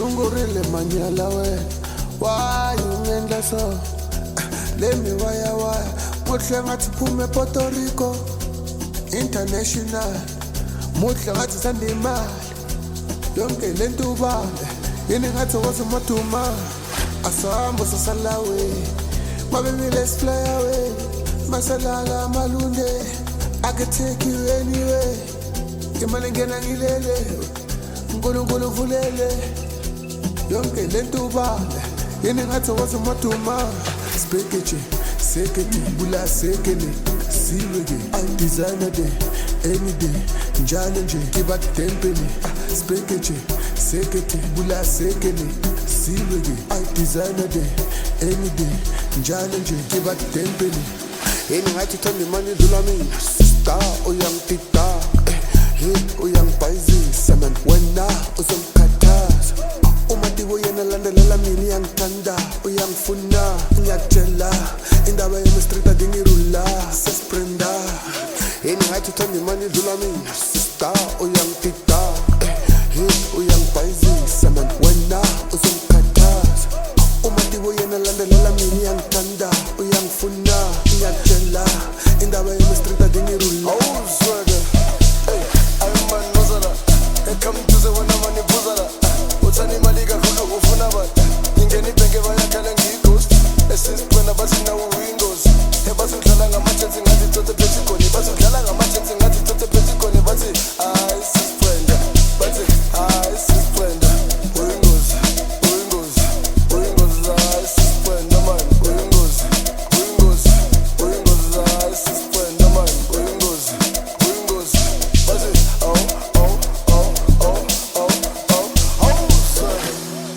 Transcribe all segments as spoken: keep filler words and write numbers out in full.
sungurile manyala wena why ungendla so let me waya waya muhle ngathi phume Puerto Rico international muhle ngathi sanda imali yonke lento ubale yini ngathi wasemaduma asambo sasalawe mababy let's fly away masalala malunde I can take you anywhere imali ngena ngilele nkulunkulu vulele yonke lento ubale yini ngathi wasemaduma spekeche sekete bula sekele siwege I designer day any day njalo nje kiba tempele spekeche sekete bula sekele siwege I designer day any day njalo nje kiba tempele yini ngathi thanda imali dlula mina sister uyangitita hey uyangibhayizisa man wena uzongikhathaza uma ndibo yena landelela mina uyangithanda uyangifuna ngiyakutshela indaba yami street adingirula sesprenda yini ngathi thanda imali dlula mina sister uyangitita hey uyangibhayizisa man wena uzongikhathaza uma ndibo yena landelela mina uyangithanda uyangifuna ngiyakutshela indaba yami street adingirula awuzweke hey ayman nozala come to the one money buzala uthani imali kakhulu ufuna bata ingeni ibhenke bayakhala ngighost esisibona bathi nawo windows ebathi udlala ngama-chance ngathi thothe phesikoni bathi udlala ngama-chance ngathi thothe phesikoni bathi hayi sisifrenda bathi hayi sisifrenda uyingozi uyingozi uyingozi hayi sisifrenda man uyingozi uyingozi uyingozi hayi sisifrenda man uyingozi uyingozi bathi awu awu awu awu awu awu awu sorry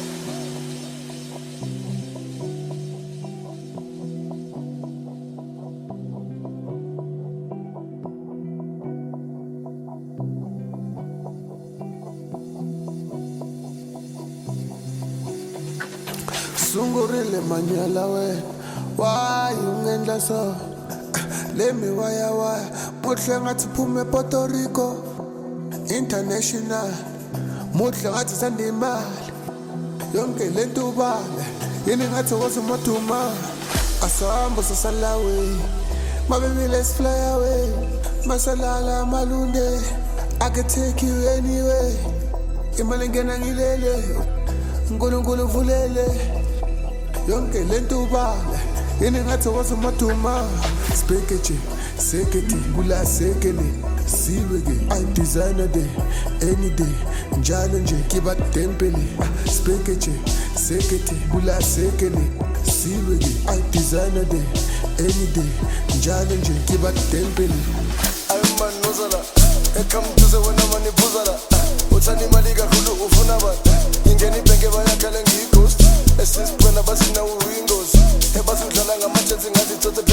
sungurile manyala wena why ungendla so let me waya waya muhle ngathi phume Puerto Rico international muhle ngathi sanda imali yonke lento ubale yini ngathi wasemaduma asambo sasalawe mababy let's fly away masalala malunde I can take you anywhere imali ngena ngilele nkulunkulu vulele yonke lento ubale yini ngathi wasemaduma spekeche sekete bula sekele siwege I designer day any day njalo nje kiba tempele spekeche sekete bula sekele siwege I designer day any day njalo nje kiba tempele ayman nozala come to the one money buzala uthani imali kakhulu ufuna bata ingeni ibhenke bayakhala ngighost esisibona bathi nawo windows ebathi udlala ngama-chance ngathi thothe